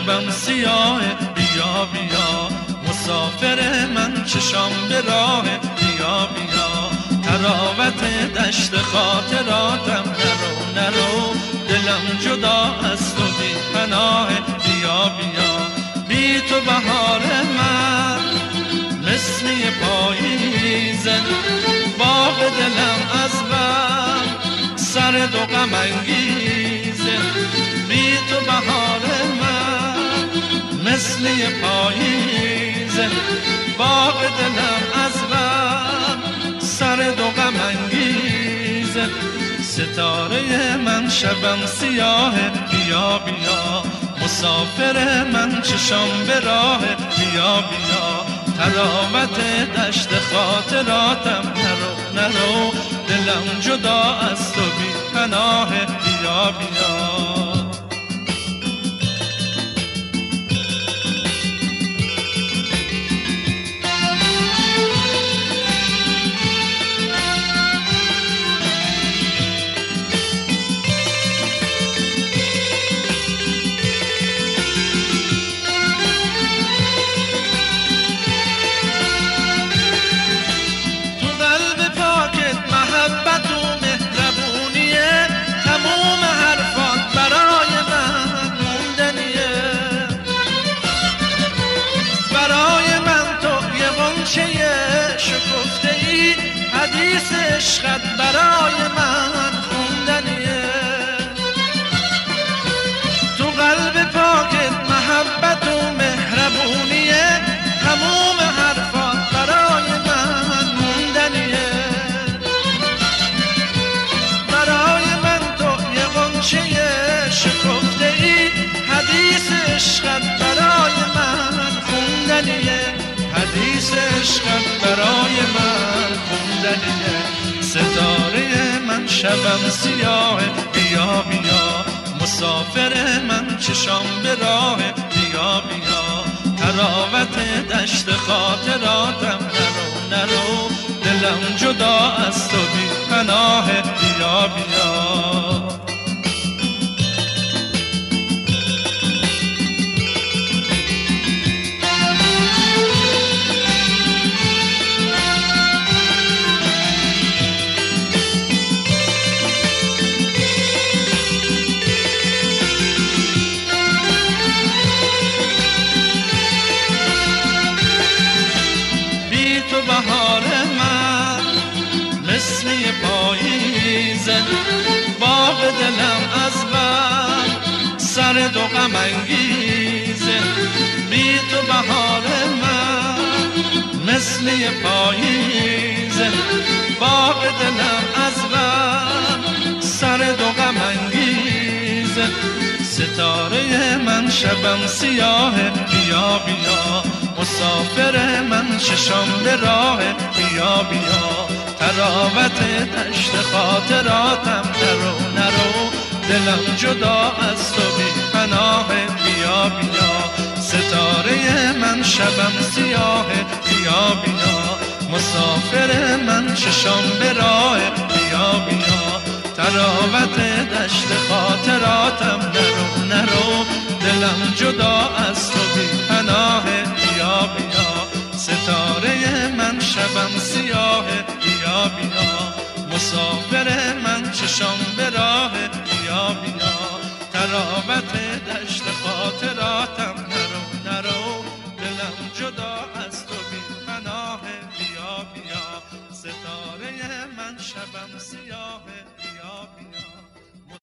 شبم سیاه، بیا بیا مسافر من چشام به راه، بیا بیا تراوت دشت خاطراتم، نرو نرو دلم جدا از تو بی پناه، بیا بیا بی تو بهار من مثل پاییزه، باغ دلم از بر سرد و غم انگیزه، بی تو بهار من مثل پاییزه، باغ دلم از بر سرد و غم انگیزه، ستاره من شبم سیاه، بیا بیا مسافر من چشام به راه، بیا بیا تراوت دشت خاطراتم، نرو نرو دلم جدا از تو بی پناه، بیا بیا حدیث عشقت برای من خوندنیه، تو قلب پاکت محبت و مهربونیه، تموم حرفات برای من موندنیه، برای من تو یه غنچه شکفته ای، حدیث عشقت برای من خوندنیه، حدیث عشقت برای من خوندنیه، ستاره من شبم سیاه، بیا بیا مسافر من چشام به راه، بیا بیا تراوت دشت خاطراتم، نرو نرو دلم جدا از تو بی پناه، بیا بیا بهار من مثل پاییزه، باغ دلم از بر سرد و غم انگیزه، بی تو بهار من مثل پاییزه، باغ دلم از بر سرد و غم انگیزه، ستاره من شبم سیاه، بیا بیا مسافر من چشام به راه، بیا بیا تراوت دشت خاطراتم، نرو نرو دلم جدا از تو بی پناه، بیا بیا ستاره من شبم سیاه، بیا بیا مسافر من چشام به راه، بیا بیا تراوت دشت خاطراتم، نرو نرو دلم جدا از تو بی پناه، بیا بیا ستاره من شبم سیاه، بیا بیا مسافر من چشام به راه، بیا بیا تراوت دشت خاطراتم،